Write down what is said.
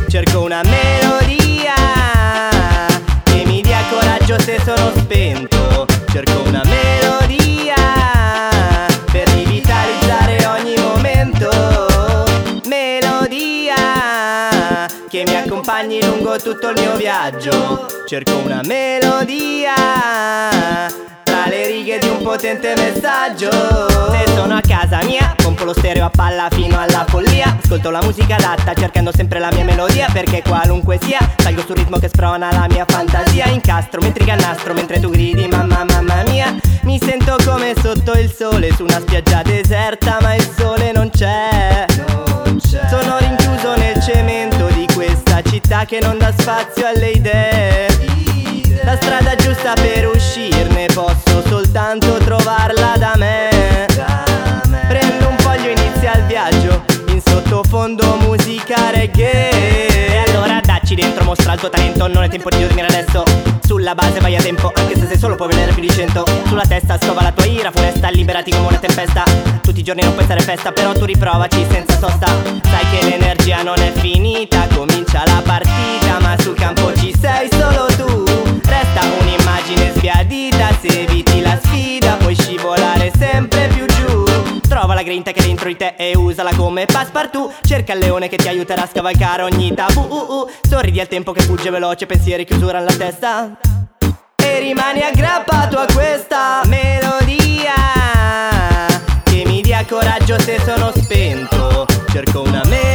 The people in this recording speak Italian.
cerco una melodia che mi dia coraggio se sono spento. Cerco una melodia per rivitalizzare ogni momento. Melodia che mi accompagni lungo tutto il mio viaggio. Cerco una melodia tra le righe di un potente messaggio. Se sono a casa mia, pompo lo stereo a palla fino alla follia. Ascolto la musica adatta cercando sempre la mia melodia, perché qualunque sia salgo sul ritmo che sprona la mia fantasia. Incastro, mi intriga il nastro mentre tu gridi mamma mamma mia. Mi sento come sotto il sole su una spiaggia deserta, ma il sole non c'è. Sono rinchiuso nel cemento di questa città che non dà spazio alle idee. La strada giusta per uscirne posso soltanto trovarla da me. Prendo un foglio e inizia il viaggio, in sottofondo musica reggae. E allora dacci dentro, mostra il tuo talento, non è tempo di dormire adesso. Sulla base vai a tempo, anche se sei solo puoi vedere più di 100. Sulla testa scova la tua ira funesta, liberati come una tempesta. Tutti i giorni non puoi stare festa, però tu riprovaci senza sosta. Sai che l'energia non è finita, comincia la partita, ma sul campo ci sei solo tu. Resta un'immagine sbiadita, se eviti la sfida puoi scivolare sempre più giù. Trova la grinta che è dentro di te e usala come passepartout. Cerca il leone che ti aiuterà a scavalcare ogni tabù. Sorridi al tempo che fugge veloce, pensieri chiusura alla testa, e rimani aggrappato a questa melodia che mi dia coraggio se sono spento. Cerco una melodia